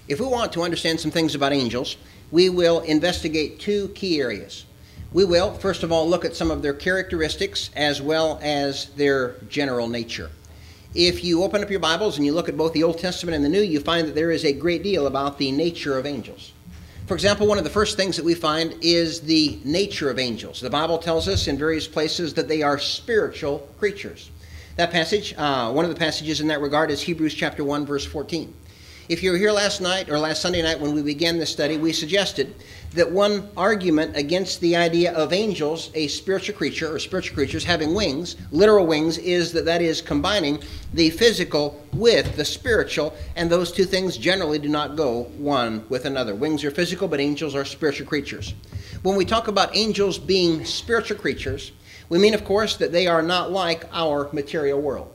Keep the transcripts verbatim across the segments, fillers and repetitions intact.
If we want to understand some things about angels, we will investigate two key areas. We will, first of all, look at some of their characteristics as well as their general nature. If you open up your Bibles and you look at both the Old Testament and the New, you find that there is a great deal about the nature of angels. For example, one of the first things that we find is the nature of angels. The Bible tells us in various places that they are spiritual creatures. That passage, uh, one of the passages in that regard is Hebrews chapter one, verse fourteen. If you were here last night or last Sunday night when we began this study, we suggested that one argument against the idea of angels, a spiritual creature or spiritual creatures having wings, literal wings, is that that is combining the physical with the spiritual, and those two things generally do not go one with another. Wings are physical, but angels are spiritual creatures. When we talk about angels being spiritual creatures, we mean, of course, that they are not like our material world.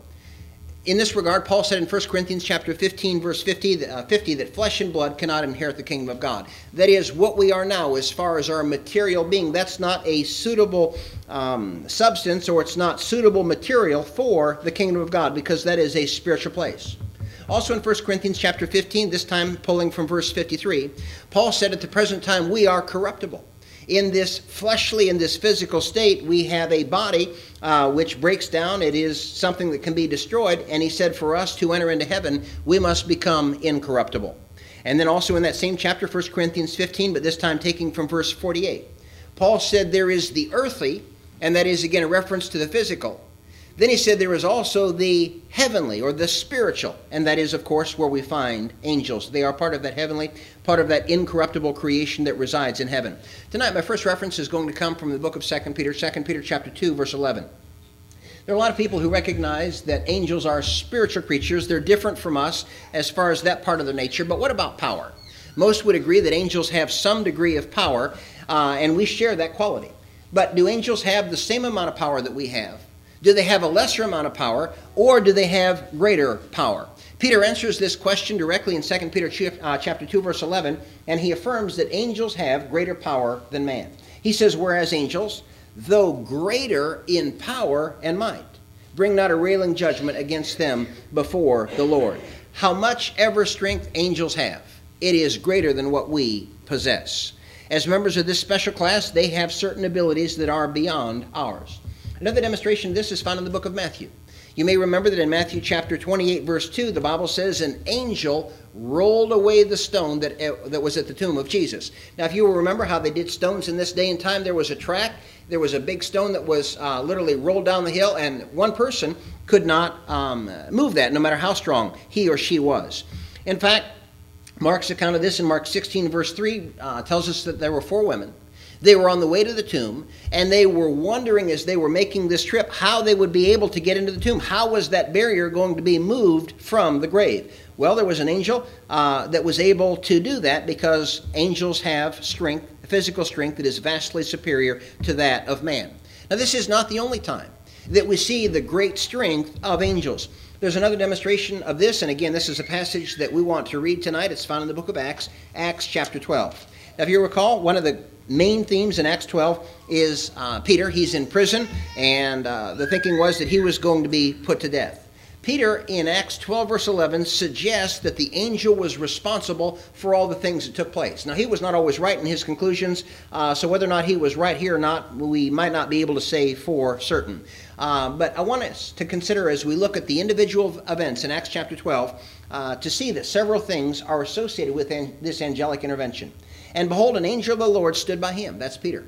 In this regard, Paul said in First Corinthians chapter fifteen, verse fifty, uh, fifty, that flesh and blood cannot inherit the kingdom of God. That is, what we are now as far as our material being, that's not a suitable um, substance, or it's not suitable material for the kingdom of God, because that is a spiritual place. Also in First Corinthians chapter fifteen, this time pulling from verse fifty-three, Paul said at the present time we are corruptible. In this fleshly, in this physical state, we have a body uh, which breaks down. It is something that can be destroyed. And he said for us to enter into heaven, we must become incorruptible. And then also in that same chapter, First Corinthians fifteen, but this time taking from verse forty-eight, Paul said there is the earthly, and that is again a reference to the physical. Then he said there is also the heavenly, or the spiritual, and that is, of course, where we find angels. They are part of that heavenly, part of that incorruptible creation that resides in heaven. Tonight, my first reference is going to come from the book of Second Peter, Second Peter chapter two, verse eleven. There are a lot of people who recognize that angels are spiritual creatures. They're different from us as far as that part of their nature, but what about power? Most would agree that angels have some degree of power, uh, and we share that quality. But do angels have the same amount of power that we have? Do they have a lesser amount of power, or do they have greater power? Peter answers this question directly in Second Peter chapter two, verse eleven, and he affirms that angels have greater power than man. He says, whereas angels, though greater in power and might, bring not a railing judgment against them before the Lord. How much ever strength angels have, it is greater than what we possess. As members of this special class, they have certain abilities that are beyond ours. Another demonstration of this is found in the book of Matthew. You may remember that in Matthew chapter twenty-eight, verse two, the Bible says an angel rolled away the stone that, uh, that was at the tomb of Jesus. Now, if you will remember how they did stones in this day and time, there was a track, there was a big stone that was uh, literally rolled down the hill, and one person could not um, move that, no matter how strong he or she was. In fact, Mark's account of this in Mark sixteen, verse three, uh, tells us that there were four women. They were on the way to the tomb, and they were wondering as they were making this trip how they would be able to get into the tomb. How was that barrier going to be moved from the grave? Well, there was an angel uh, that was able to do that, because angels have strength, physical strength, that is vastly superior to that of man. Now, this is not the only time that we see the great strength of angels. There's another demonstration of this, and again, this is a passage that we want to read tonight. It's found in the book of Acts, Acts chapter twelve. Now, if you recall, one of the main themes in Acts twelve is uh, Peter. He's in prison, and uh, the thinking was that he was going to be put to death. Peter, in Acts twelve, verse eleven, suggests that the angel was responsible for all the things that took place. Now, he was not always right in his conclusions, uh, so whether or not he was right here or not, we might not be able to say for certain. Uh, but I want us to consider, as we look at the individual events in Acts chapter twelve, uh, to see that several things are associated with an- this angelic intervention. And behold, an angel of the Lord stood by him. That's Peter.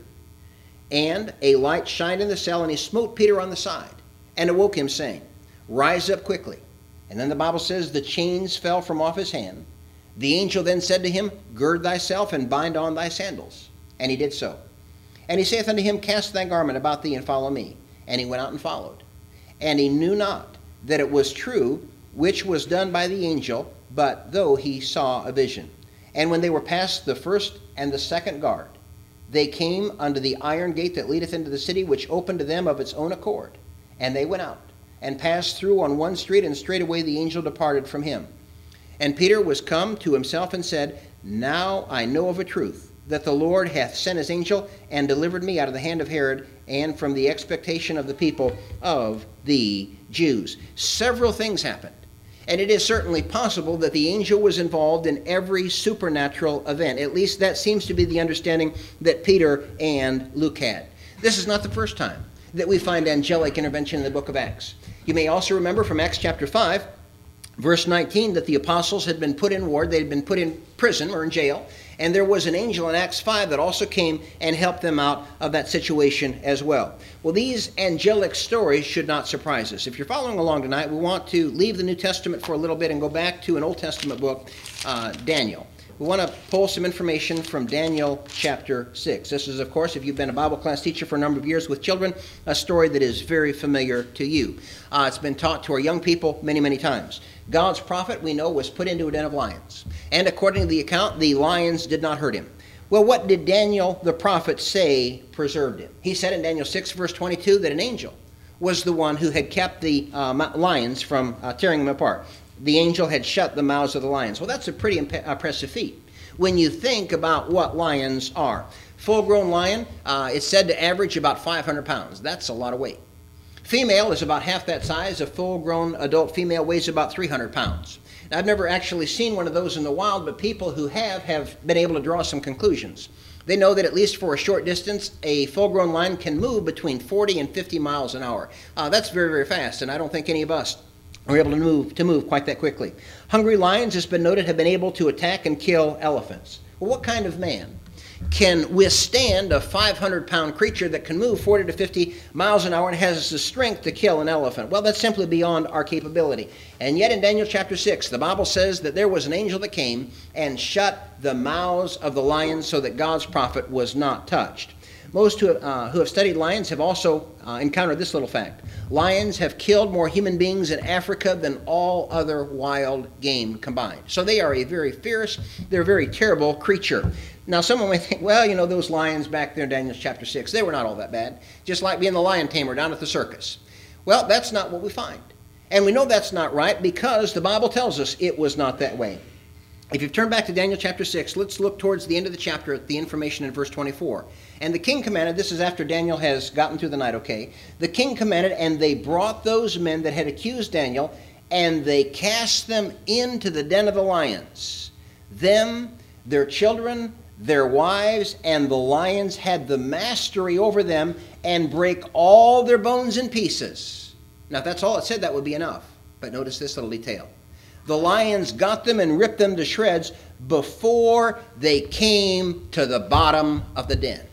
And a light shined in the cell, and he smote Peter on the side, and awoke him, saying, Rise up quickly. And then the Bible says the chains fell from off his hand. The angel then said to him, Gird thyself, and bind on thy sandals. And he did so. And he saith unto him, Cast thy garment about thee, and follow me. And he went out and followed. And he knew not that it was true, which was done by the angel, but though he saw a vision. And when they were past the first and the second guard, they came unto the iron gate that leadeth into the city, which opened to them of its own accord. And they went out, and passed through on one street, and straightway the angel departed from him. And Peter was come to himself, and said, Now I know of a truth, that the Lord hath sent his angel, and delivered me out of the hand of Herod, and from the expectation of the people of the Jews. Several things happened. And it is certainly possible that the angel was involved in every supernatural event. At least that seems to be the understanding that Peter and Luke had. This is not the first time that we find angelic intervention in the book of Acts. You may also remember from Acts chapter five, verse nineteen, that the apostles had been put in ward, they had been put in prison or in jail, and there was an angel in Acts five that also came and helped them out of that situation as well. Well, these angelic stories should not surprise us. If you're following along tonight, we want to leave the New Testament for a little bit and go back to an Old Testament book, uh, Daniel. We want to pull some information from Daniel chapter six. This is, of course, if you've been a Bible class teacher for a number of years with children, a story that is very familiar to you. Uh, it's been taught to our young people many, many times. God's prophet, we know, was put into a den of lions. And according to the account, the lions did not hurt him. Well, what did Daniel the prophet say preserved him? He said in Daniel six, verse twenty-two, that an angel was the one who had kept the uh, lions from uh, tearing them apart. The angel had shut the mouths of the lions. Well, that's a pretty imp- impressive feat when you think about what lions are. Full-grown lion, uh, it's said to average about five hundred pounds. That's a lot of weight. Female is about half that size. A full-grown adult female weighs about three hundred pounds. Now, I've never actually seen one of those in the wild, but people who have have been able to draw some conclusions. They know that at least for a short distance, a full-grown lion can move between forty and fifty miles an hour. Uh, that's very, very fast, and I don't think any of us are able to move to move quite that quickly. Hungry lions, it's been noted, have been able to attack and kill elephants. Well, what kind of man can withstand a five hundred pound creature that can move forty to fifty miles an hour and has the strength to kill an elephant? Well, that's simply beyond our capability. And yet in Daniel chapter six, the Bible says that there was an angel that came and shut the mouths of the lions so that God's prophet was not touched. Most who have, uh, who have studied lions have also uh, encountered this little fact. Lions have killed more human beings in Africa than all other wild game combined. So they are a very fierce, they're a very terrible creature. Now someone may think, well, you know, those lions back there in Daniel chapter six, they were not all that bad. Just like being the lion tamer down at the circus. Well, that's not what we find. And we know that's not right because the Bible tells us it was not that way. If you turn back to Daniel chapter six, let's look towards the end of the chapter at the information in verse twenty-four. And the king commanded, this is after Daniel has gotten through the night, okay? The king commanded, and they brought those men that had accused Daniel, and they cast them into the den of the lions. Them, their children, their wives, and the lions had the mastery over them and break all their bones in pieces. Now, if that's all it said, that would be enough. But notice this little detail. The lions got them and ripped them to shreds before they came to the bottom of the den.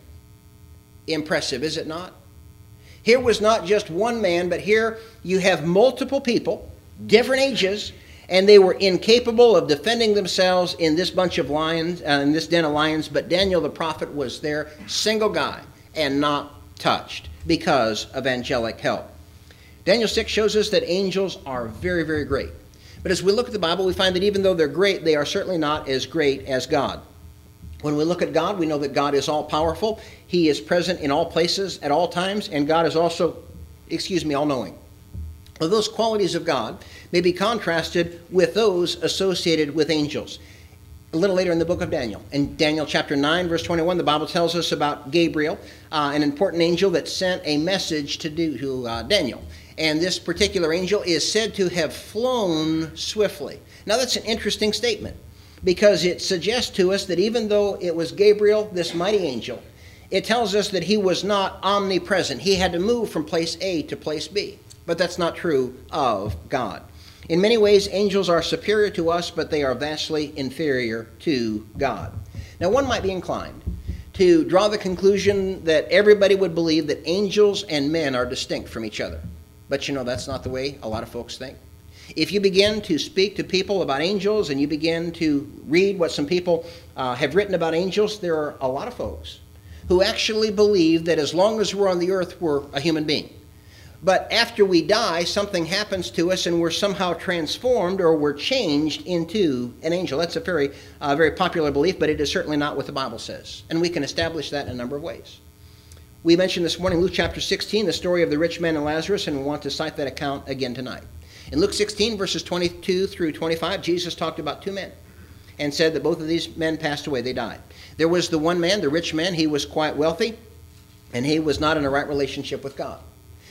Impressive, is it not? Here was not just one man, but here you have multiple people, different ages, and they were incapable of defending themselves in this bunch of lions, uh, in this den of lions, but Daniel the prophet was there, single guy, and not touched because of angelic help. Daniel six shows us that angels are very, very great. But as we look at the Bible, we find that even though they're great, they are certainly not as great as God. When we look at God, we know that God is all-powerful. He is present in all places at all times, and God is also, excuse me, all-knowing. Well, those qualities of God may be contrasted with those associated with angels. A little later in the book of Daniel, in Daniel chapter nine, verse twenty-one, the Bible tells us about Gabriel, uh, an important angel that sent a message to, do, to uh, Daniel. And this particular angel is said to have flown swiftly. Now that's an interesting statement because it suggests to us that even though it was Gabriel, this mighty angel, it tells us that he was not omnipresent. He had to move from place A to place B. But that's not true of God. In many ways, angels are superior to us, but they are vastly inferior to God. Now one might be inclined to draw the conclusion that everybody would believe that angels and men are distinct from each other. But you know, that's not the way a lot of folks think. If you begin to speak to people about angels and you begin to read what some people uh, have written about angels, there are a lot of folks who actually believe that as long as we're on the earth, we're a human being. But after we die, something happens to us and we're somehow transformed or we're changed into an angel. That's a very, uh, very popular belief, but it is certainly not what the Bible says. And we can establish that in a number of ways. We mentioned this morning Luke chapter sixteen, the story of the rich man and Lazarus, and we want to cite that account again tonight. In Luke sixteen, verses twenty-two through twenty-five, Jesus talked about two men and said that both of these men passed away. They died. There was the one man, the rich man. He was quite wealthy, and he was not in a right relationship with God.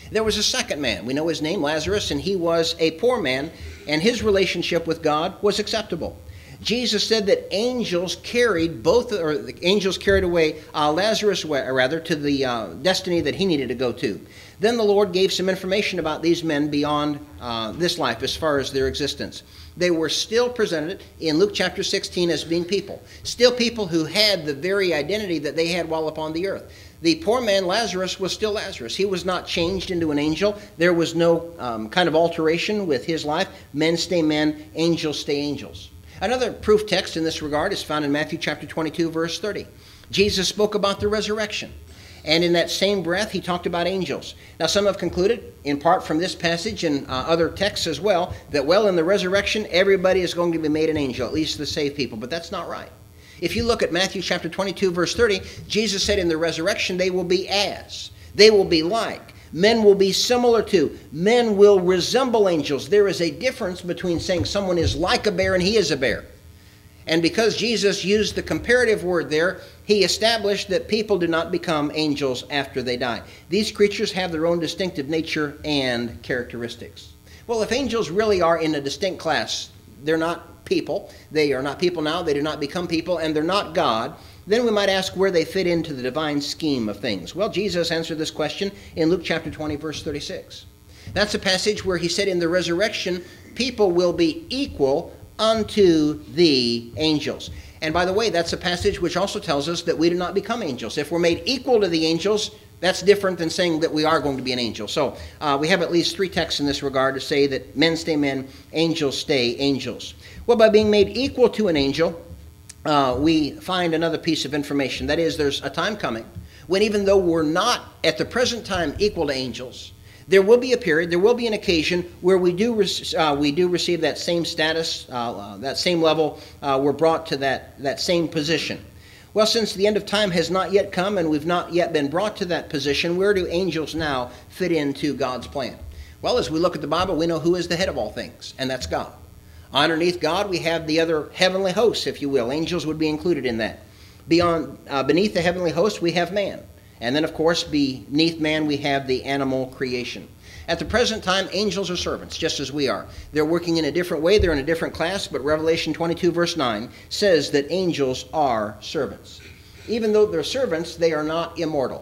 There was a second man. We know his name, Lazarus, and he was a poor man, and his relationship with God was acceptable. Jesus said that angels carried both, or the angels carried away uh, Lazarus, rather, to the uh, destiny that he needed to go to. Then the Lord gave some information about these men beyond uh, this life as far as their existence. They were still presented in Luke chapter sixteen as being people, still people who had the very identity that they had while upon the earth. The poor man Lazarus was still Lazarus. He was not changed into an angel. There was no um, kind of alteration with his life. Men stay men, angels stay angels. Another proof text in this regard is found in Matthew chapter twenty-two, verse thirty. Jesus spoke about the resurrection. And in that same breath, he talked about angels. Now, some have concluded, in part from this passage and uh, other texts as well, that, well, in the resurrection, everybody is going to be made an angel, at least the saved people. But that's not right. If you look at Matthew chapter twenty-two, verse thirty, Jesus said in the resurrection, they will be as, they will be like, men will be similar to, men will resemble angels. There is a difference between saying someone is like a bear and he is a bear. And because Jesus used the comparative word there, he established that people do not become angels after they die. These creatures have their own distinctive nature and characteristics. Well, if angels really are in a distinct class, they're not people. They are not people now. They do not become people, and they're not God. Then we might ask where they fit into the divine scheme of things. Well, Jesus answered this question in Luke chapter twenty, verse thirty-six. That's a passage where he said in the resurrection, people will be equal unto the angels. And by the way, that's a passage which also tells us that we do not become angels. If we're made equal to the angels, that's different than saying that we are going to be an angel. So uh, we have at least three texts in this regard to say that men stay men, angels stay angels. Well, by being made equal to an angel, uh, we find another piece of information. That is, there's a time coming when, even though we're not at the present time equal to angels, there will be a period, there will be an occasion where we do uh, we do receive that same status, uh, uh, that same level. Uh, we're brought to that, that same position. Well, since the end of time has not yet come and we've not yet been brought to that position, where do angels now fit into God's plan? Well, as we look at the Bible, we know who is the head of all things, and that's God. Underneath God, we have the other heavenly hosts, if you will. Angels would be included in that. Beyond, uh, beneath the heavenly host, we have man. And then, of course, beneath man, we have the animal creation. At the present time, angels are servants, just as we are. They're working in a different way. They're in a different class, but Revelation twenty-two, verse nine, says that angels are servants. Even though they're servants, they are not immortal.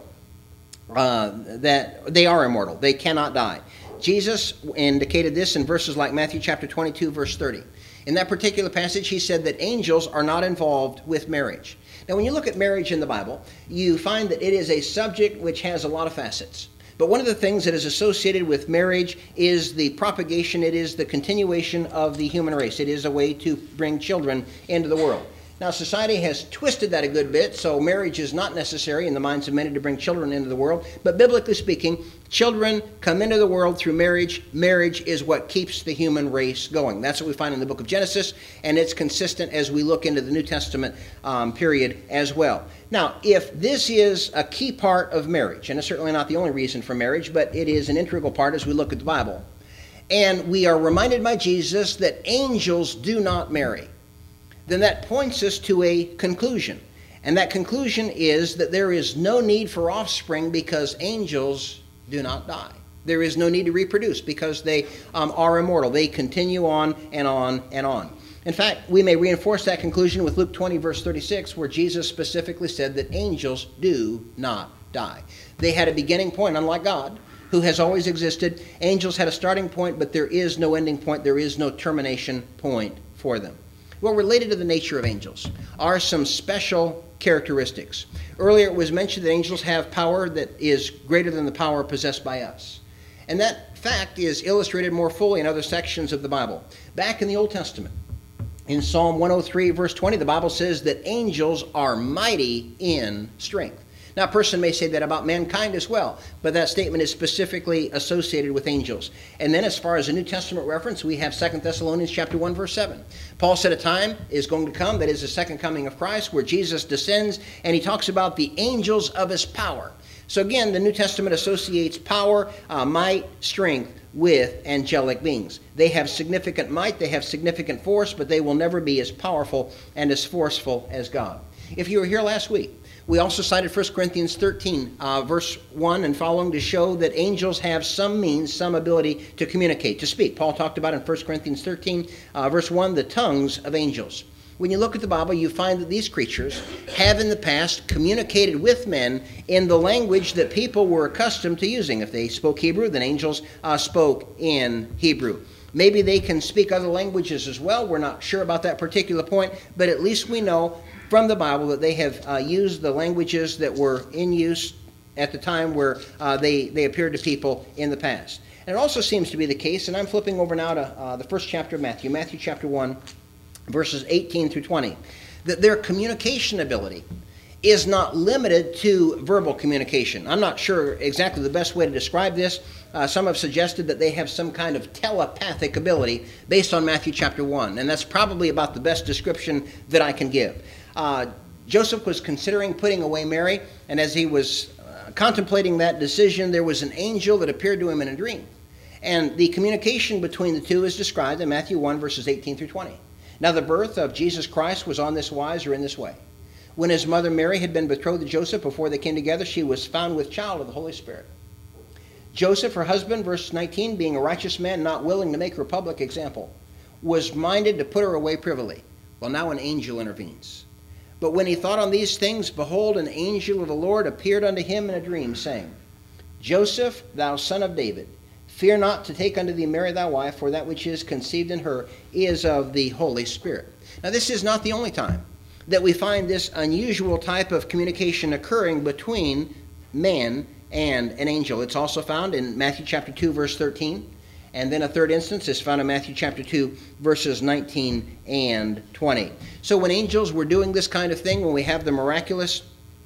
Uh, that they are immortal. They cannot die. Jesus indicated this in verses like Matthew chapter twenty-two, verse thirty. In that particular passage, he said that angels are not involved with marriage. Now, when you look at marriage in the Bible, you find that it is a subject which has a lot of facets. But one of the things that is associated with marriage is the propagation, it is the continuation of the human race. It is a way to bring children into the world. Now, society has twisted that a good bit, so marriage is not necessary in the minds of many to bring children into the world. But biblically speaking, children come into the world through marriage. Marriage is what keeps the human race going. That's what we find in the book of Genesis, and it's consistent as we look into the New Testament um, period as well. Now, if this is a key part of marriage, and it's certainly not the only reason for marriage, but it is an integral part as we look at the Bible, and we are reminded by Jesus that angels do not marry, then that points us to a conclusion. And that conclusion is that there is no need for offspring because angels do not die. There is no need to reproduce because they um, are immortal. They continue on and on and on. In fact, we may reinforce that conclusion with Luke twenty, verse thirty-six, where Jesus specifically said that angels do not die. They had a beginning point, unlike God, who has always existed. Angels had a starting point, but there is no ending point. There is no termination point for them. Well, related to the nature of angels are some special characteristics. Earlier it was mentioned that angels have power that is greater than the power possessed by us. And that fact is illustrated more fully in other sections of the Bible. Back in the Old Testament, in Psalm one oh three, verse twenty, the Bible says that angels are mighty in strength. Now, a person may say that about mankind as well, but that statement is specifically associated with angels. And then as far as a New Testament reference, we have Second Thessalonians chapter one, verse seven. Paul said a time is going to come, that is the second coming of Christ, where Jesus descends, and he talks about the angels of his power. So again, the New Testament associates power, uh, might, strength with angelic beings. They have significant might, they have significant force, but they will never be as powerful and as forceful as God. If you were here last week, we also cited First Corinthians thirteen, uh, verse one and following, to show that angels have some means, some ability to communicate, to speak. Paul talked about in First Corinthians thirteen, uh, verse one, the tongues of angels. When you look at the Bible, you find that these creatures have in the past communicated with men in the language that people were accustomed to using. If they spoke Hebrew, then angels uh, spoke in Hebrew. Maybe they can speak other languages as well. We're not sure about that particular point, but at least we know from the Bible that they have uh, used the languages that were in use at the time where uh, they, they appeared to people in the past. And it also seems to be the case, and I'm flipping over now to uh, the first chapter of Matthew, Matthew chapter one, verses eighteen through twenty, that their communication ability is not limited to verbal communication. I'm not sure exactly the best way to describe this. Uh, some have suggested that they have some kind of telepathic ability based on Matthew chapter one, and that's probably about the best description that I can give. Uh, Joseph was considering putting away Mary, and as he was uh, contemplating that decision, there was an angel that appeared to him in a dream. And the communication between the two is described in Matthew one, verses eighteen through twenty. Now the birth of Jesus Christ was on this wise, or in this way. When his mother Mary had been betrothed to Joseph, before they came together, she was found with child of the Holy Spirit. Joseph, her husband, verse nineteen, being a righteous man, not willing to make her public example, was minded to put her away privily. Well, now an angel intervenes. But when he thought on these things, behold, an angel of the Lord appeared unto him in a dream, saying, Joseph, thou son of David, fear not to take unto thee Mary thy wife, for that which is conceived in her is of the Holy Spirit. Now this is not the only time that we find this unusual type of communication occurring between man and an angel. It's also found in Matthew chapter two, verse thirteen. And then a third instance is found in Matthew chapter two, verses nineteen and twenty. So when angels were doing this kind of thing, when we have the miraculous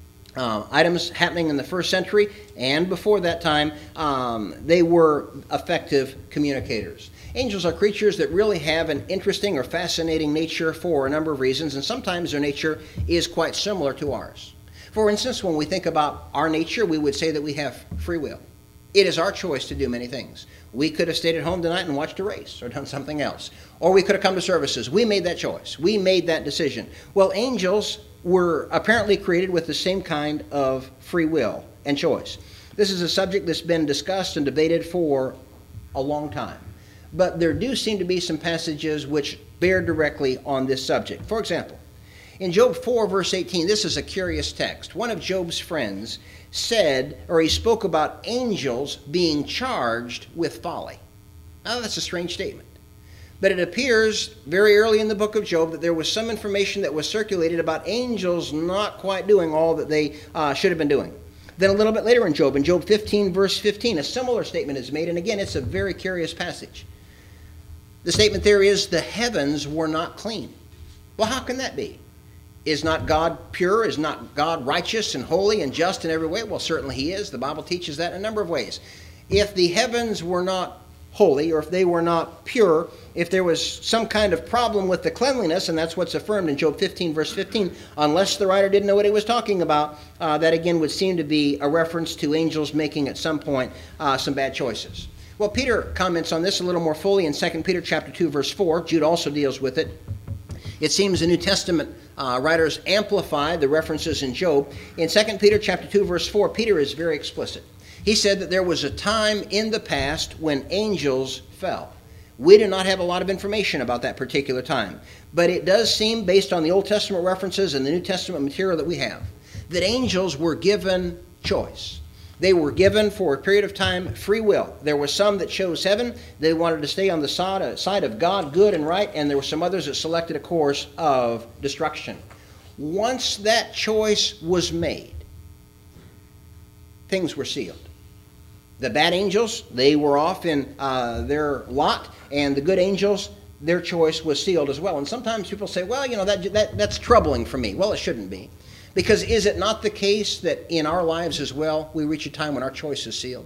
uh, items happening in the first century and before that time, um, they were effective communicators. Angels are creatures that really have an interesting or fascinating nature for a number of reasons, and sometimes their nature is quite similar to ours. For instance, when we think about our nature, we would say that we have free will. It is our choice to do many things. We could have stayed at home tonight and watched a race or done something else. Or we could have come to services. We made that choice. We made that decision. Well, angels were apparently created with the same kind of free will and choice. This is a subject that's been discussed and debated for a long time. But there do seem to be some passages which bear directly on this subject. For example, in Job four, verse eighteen, this is a curious text. One of Job's friends said, or he spoke about angels being charged with folly. Now, that's a strange statement. But it appears very early in the book of Job that there was some information that was circulated about angels not quite doing all that they uh, should have been doing. Then a little bit later in Job, in Job fifteen, verse fifteen, a similar statement is made. And again, it's a very curious passage. The statement there is, the heavens were not clean. Well, how can that be? Is not God pure? Is not God righteous and holy and just in every way? Well, certainly he is. The Bible teaches that in a number of ways. If the heavens were not holy, or if they were not pure, if there was some kind of problem with the cleanliness, and that's what's affirmed in Job fifteen, verse fifteen, unless the writer didn't know what he was talking about, uh, that again would seem to be a reference to angels making at some point uh, some bad choices. Well, Peter comments on this a little more fully in Second Peter chapter two, verse four. Jude also deals with it. It seems the New Testament uh, writers amplify the references in Job. In Second Peter chapter two, verse four, Peter is very explicit. He said that there was a time in the past when angels fell. We do not have a lot of information about that particular time, but it does seem, based on the Old Testament references and the New Testament material that we have, that angels were given choice. They were given, for a period of time, free will. There were some that chose heaven. They wanted to stay on the side of God, good and right, and there were some others that selected a course of destruction. Once that choice was made, things were sealed. The bad angels, they were off in uh, their lot, and the good angels, their choice was sealed as well. And sometimes people say, well, you know, that, that that's troubling for me. Well, it shouldn't be. Because is it not the case that in our lives as well, we reach a time when our choice is sealed?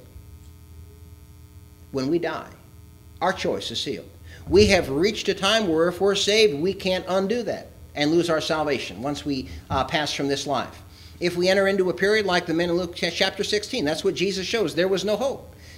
When we die, our choice is sealed. We have reached a time where if we're saved, we can't undo that and lose our salvation once we uh, pass from this life. If we enter into a period like the men in Luke chapter sixteen, that's what Jesus shows. There was no hope.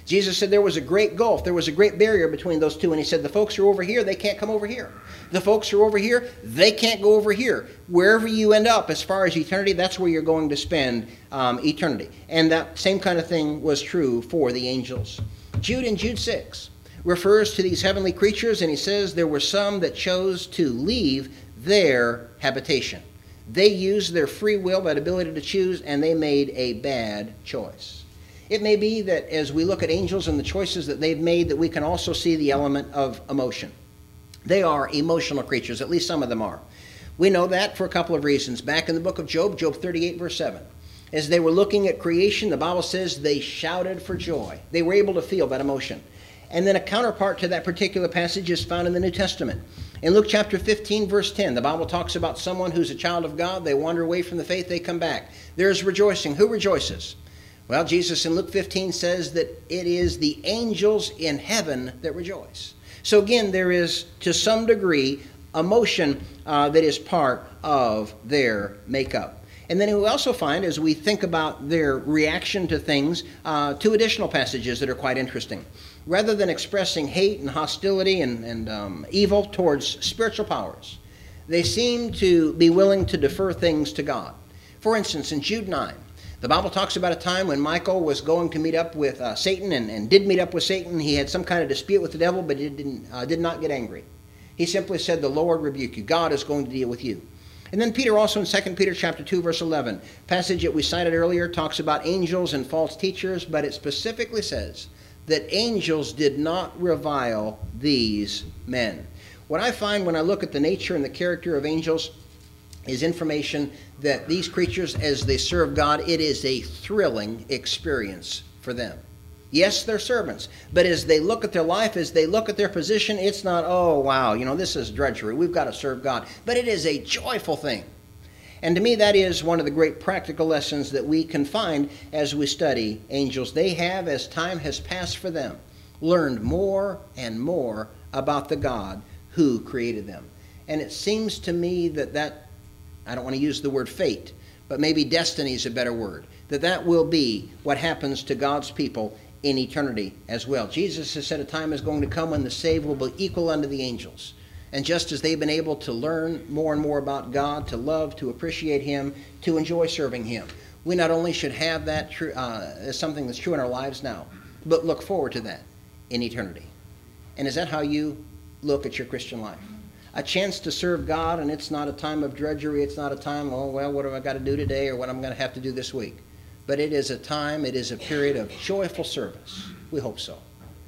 Jesus said there was a great gulf, there was a great barrier between those two, and he said the folks who are over here, they can't come over here. The folks who are over here, they can't go over here. Wherever you end up as far as eternity, that's where you're going to spend um, eternity. And that same kind of thing was true for the angels. Jude in Jude six refers to these heavenly creatures, and he says there were some that chose to leave their habitation. They used their free will, that ability to choose, and they made a bad choice. It may be that as we look at angels and the choices that they've made, that we can also see the element of emotion. They are emotional creatures, at least some of them are. We know that for a couple of reasons. Back in the book of Job, Job thirty-eight, verse seven, as they were looking at creation, the Bible says they shouted for joy. They were able to feel that emotion. And then a counterpart to that particular passage is found in the New Testament. In Luke chapter fifteen, verse ten, the Bible talks about someone who's a child of God. They wander away from the faith, they come back. There's rejoicing. Who rejoices? Well, Jesus in Luke fifteen says that it is the angels in heaven that rejoice. So again, there is, to some degree, emotion uh, that is part of their makeup. And then we also find, as we think about their reaction to things, uh, two additional passages that are quite interesting. Rather than expressing hate and hostility and, and um, evil towards spiritual powers, they seem to be willing to defer things to God. For instance, in Jude nine, the Bible talks about a time when Michael was going to meet up with uh, Satan and, and did meet up with Satan. He had some kind of dispute with the devil, but he didn't, uh, did not get angry. He simply said, the Lord rebuke you. God is going to deal with you. And then Peter also in Second Peter chapter two, verse eleven, passage that we cited earlier, talks about angels and false teachers, but it specifically says that angels did not revile these men. What I find when I look at the nature and the character of angels is information that these creatures, as they serve God, it is a thrilling experience for them. Yes, they're servants, but as they look at their life, as they look at their position, it's not, oh, wow, you know, this is drudgery. We've got to serve God. But it is a joyful thing. And to me, that is one of the great practical lessons that we can find as we study angels. They have, as time has passed for them, learned more and more about the God who created them. And it seems to me that that, I don't want to use the word fate, but maybe destiny is a better word, that that will be what happens to God's people in eternity as well. Jesus has said a time is going to come when the saved will be equal unto the angels. And just as they've been able to learn more and more about God, to love, to appreciate Him, to enjoy serving Him, we not only should have that true, uh, as something that's true in our lives now, but look forward to that in eternity. And is that how you look at your Christian life? A chance to serve God, and it's not a time of drudgery. It's not a time, oh, well, what have I got to do today or what I'm going to have to do this week? But it is a time, it is a period of joyful service. We hope so.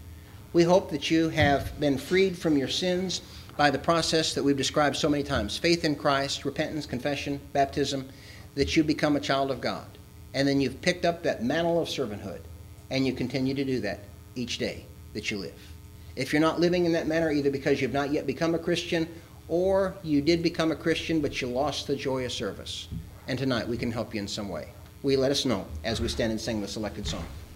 We hope that you have been freed from your sins by the process that we've described so many times. Faith in Christ, repentance, confession, baptism, that you become a child of God. And then you've picked up that mantle of servanthood, and you continue to do that each day that you live. If you're not living in that manner, either because you've not yet become a Christian, or you did become a Christian, but you lost the joy of service, and tonight we can help you in some way. Will you let us know as we stand and sing the selected song?